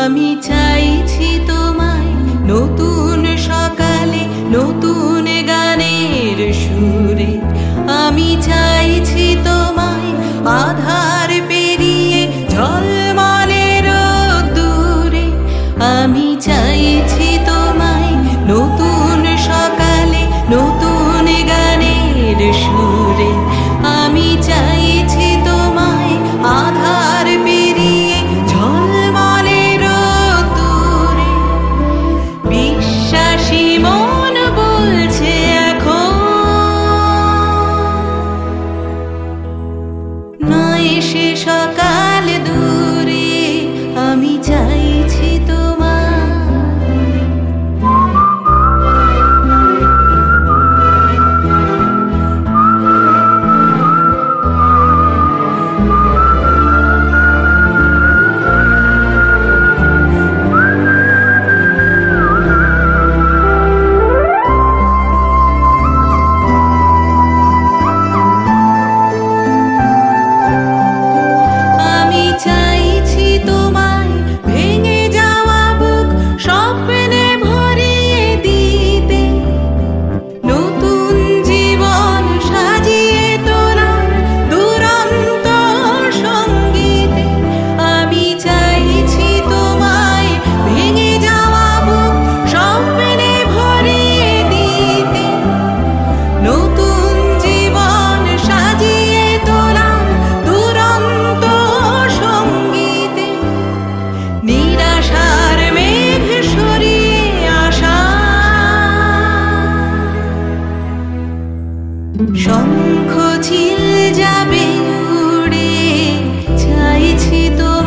আমি চাইছি তোমায় নতুন সকালে, নতুন গানের সুরে। আমি চাইছি তোমায় আধার পেরিয়ে ঝলমলে রোদ্দুরে। আমি চাইছি তোমায় নতুন সকালে, নতুন গানের সুরে। আমি চাইছি তোমায় আধার পেরিয়ে ঝলমলে রোদ্দুরে। বিশ্বাসী মন বলছে এখন নয় সে সকাল দূরে। আমি চাইছি শঙ্খ চিল যাবে উড়ে। চাইছি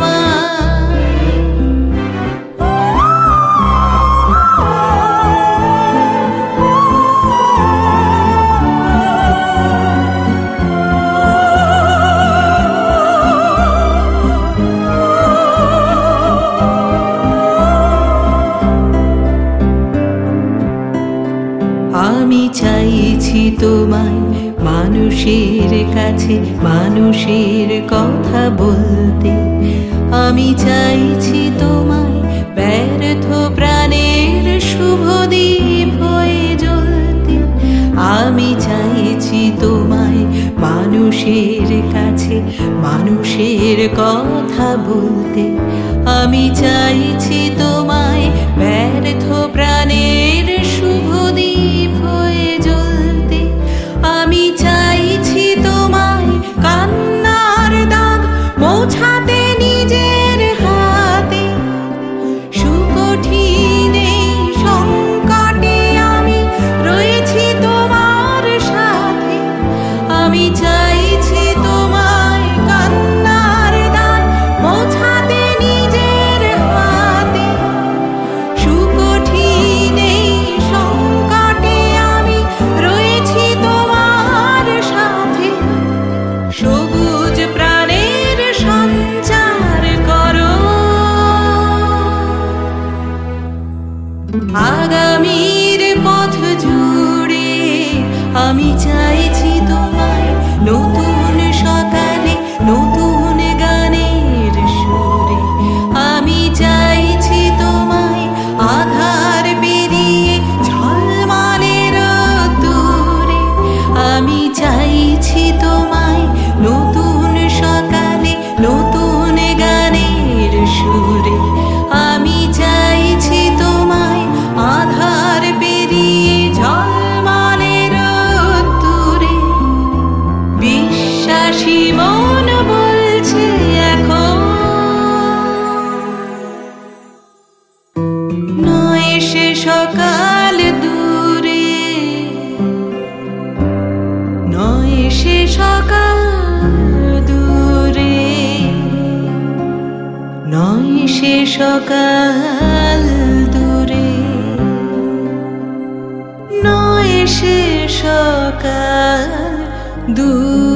আমি চাইছি তোমায় মানুষের কাছে মানুষের কথা বলতে। আমি চাইছি তোমায় ব্যর্থ প্রাণের শুভ দ্বীপ হয়ে জ্বলতে। আমি চাইছি তোমায় মানুষের কাছে মানুষের কথা বলতে। আমি চাইছি তোমায় ব্যর্থ প্রাণের শুভ দ্বীপ হয়ে জ্বলতে। আমি চাইছি তোমায় কান্নার দাগ মোছাতে নিজের হাতে। সুকঠিনে সংকটে আমি রয়েছি তোমার সাথে। আমি চাইছি তোমায় কান্নার দাগ মোছাতে নিজের হাতে। সুকঠিনে সংকটে আমি রয়েছি তোমার সাথে। সবুজ প্রাণের সঞ্চার করো। আগামীর পথ জুড়ে আমি চাইছি তোমায় নতুন সকালে, নতুন গানের সুরে। আমি চাইছি তোমায় আধার পেরিয়ে ঝলমলে রোদ্দুরে। আমি চাইছি তোমায় নতুন সকালে, নতুন গানের সুরে। আমি চাইছি তোমায় আধার পেরিয়ে ঝলমলে রোদ্দুরে। বিশ্বাসী মন বলছে এখন নয় সে সকাল দূরে। নয় সে সকাল দূরে। নয় সে সকাল দূরে। নয় সে সকাল দূরে।